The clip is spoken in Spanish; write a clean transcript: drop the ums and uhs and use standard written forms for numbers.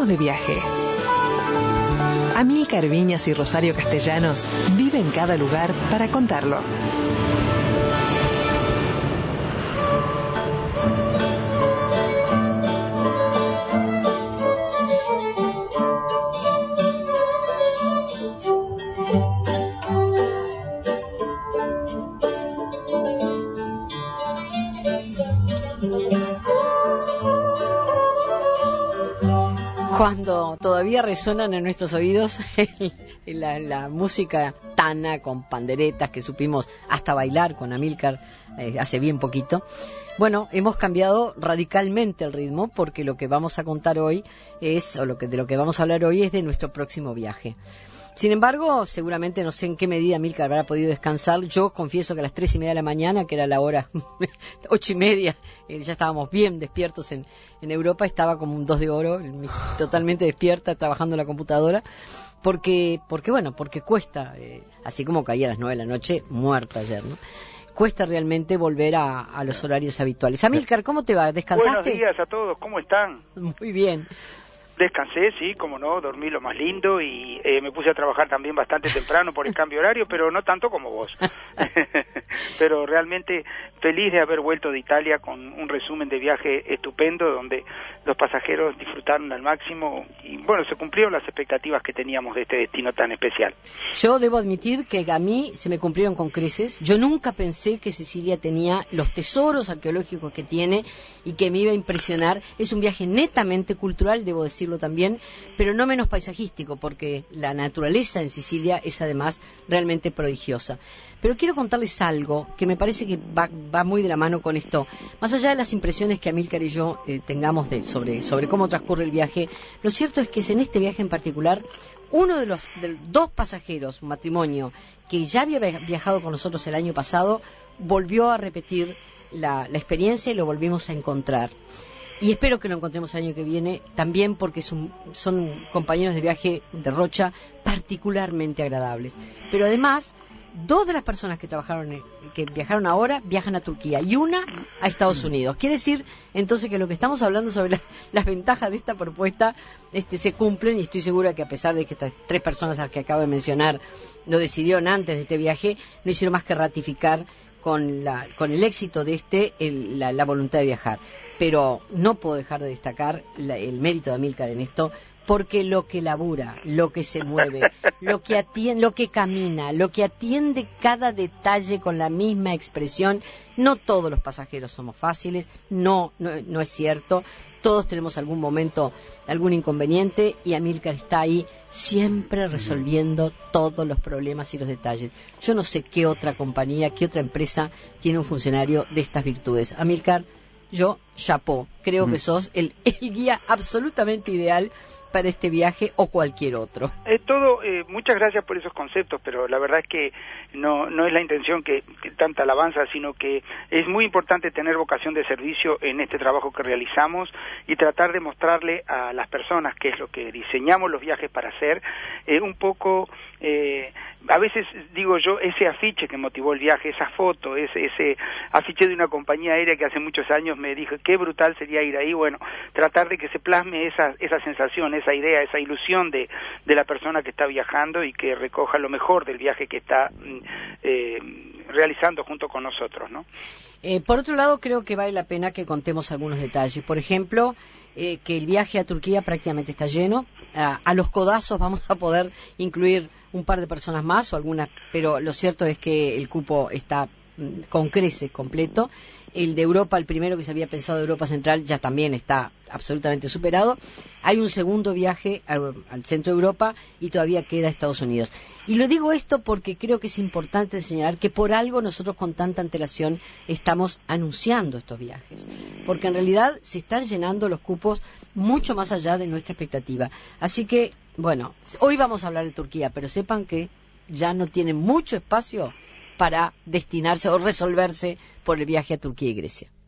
Hablemos de viaje. Amílcar Viñas y Rosario Castellanos viven cada lugar para contarlo. Cuando todavía resuenan en nuestros oídos la música tana con panderetas que supimos hasta bailar con Amílcar hace bien poquito. Bueno, hemos cambiado radicalmente el ritmo porque lo que vamos a contar hoy de lo que vamos a hablar hoy es de nuestro próximo viaje. Sin embargo, seguramente no sé en qué medida Amílcar habrá podido descansar. Yo confieso que a las 3:30 de la mañana, que era la hora 8:30, ya estábamos bien despiertos en Europa, estaba como un 2 de oro, totalmente despierta, trabajando en la computadora, porque cuesta, así como caía a las 9 de la noche, muerta ayer, ¿no? Cuesta realmente volver a los horarios habituales. Amílcar, ¿cómo te va? ¿Descansaste? Buenos días a todos, ¿cómo están? Muy bien. Descansé, sí, como no, dormí lo más lindo y me puse a trabajar también bastante temprano por el cambio horario, pero no tanto como vos. Pero realmente feliz de haber vuelto de Italia con un resumen de viaje estupendo donde los pasajeros disfrutaron al máximo y bueno, se cumplieron las expectativas que teníamos de este destino tan especial. Yo debo admitir que a mí se me cumplieron con creces. Yo nunca pensé que Sicilia tenía los tesoros arqueológicos que tiene y que me iba a impresionar. Es un viaje netamente cultural, debo decirlo también, pero no menos paisajístico, porque la naturaleza en Sicilia es además realmente prodigiosa. Pero quiero contarles algo que me parece que va muy de la mano con esto. Más allá de las impresiones que Amílcar y yo tengamos sobre cómo transcurre el viaje, lo cierto es que en este viaje en particular, uno de los dos pasajeros, un matrimonio, que ya había viajado con nosotros el año pasado, volvió a repetir la experiencia y lo volvimos a encontrar. Y espero que lo encontremos el año que viene también porque son compañeros de viaje de Rocha particularmente agradables. Pero además, dos de las personas que viajaron ahora viajan a Turquía y una a Estados Unidos. Quiere decir entonces que lo que estamos hablando sobre las ventajas de esta propuesta se cumplen, y estoy segura que a pesar de que estas tres personas a las que acabo de mencionar lo decidieron antes de este viaje, no hicieron más que ratificar con el éxito de la voluntad de viajar. Pero no puedo dejar de destacar el mérito de Amílcar en esto, porque lo que labura, lo que se mueve, lo que atiende, lo que camina, lo que atiende cada detalle con la misma expresión. No todos los pasajeros somos fáciles, no es cierto. Todos tenemos algún momento, algún inconveniente, y Amílcar está ahí siempre resolviendo todos los problemas y los detalles. Yo no sé qué otra compañía, qué otra empresa tiene un funcionario de estas virtudes. Amílcar, yo, chapó, creo que sos el guía absolutamente ideal para este viaje o cualquier otro. Muchas gracias por esos conceptos, pero la verdad es que no es la intención que tanta alabanza, sino que es muy importante tener vocación de servicio en este trabajo que realizamos y tratar de mostrarle a las personas qué es lo que diseñamos los viajes para hacer, un poco... a veces digo yo, ese afiche que motivó el viaje, esa foto, ese afiche de una compañía aérea que hace muchos años me dijo qué brutal sería ir ahí. Bueno, tratar de que se plasme esa sensación, esa idea, esa ilusión de la persona que está viajando y que recoja lo mejor del viaje que está realizando junto con nosotros, ¿no? Por otro lado, creo que vale la pena que contemos algunos detalles. Por ejemplo, que el viaje a Turquía prácticamente está lleno. A los codazos vamos a poder incluir un par de personas más o algunas, pero lo cierto es que el cupo está con creces completo. El de Europa, el primero que se había pensado de Europa Central, ya también está absolutamente superado. Hay un segundo viaje al centro de Europa y todavía queda Estados Unidos. Y lo digo esto porque creo que es importante señalar que por algo nosotros con tanta antelación estamos anunciando estos viajes, porque en realidad se están llenando los cupos mucho más allá de nuestra expectativa. Así que, bueno, hoy vamos a hablar de Turquía, pero sepan que ya no tiene mucho espacio para destinarse o resolverse por el viaje a Turquía y Grecia.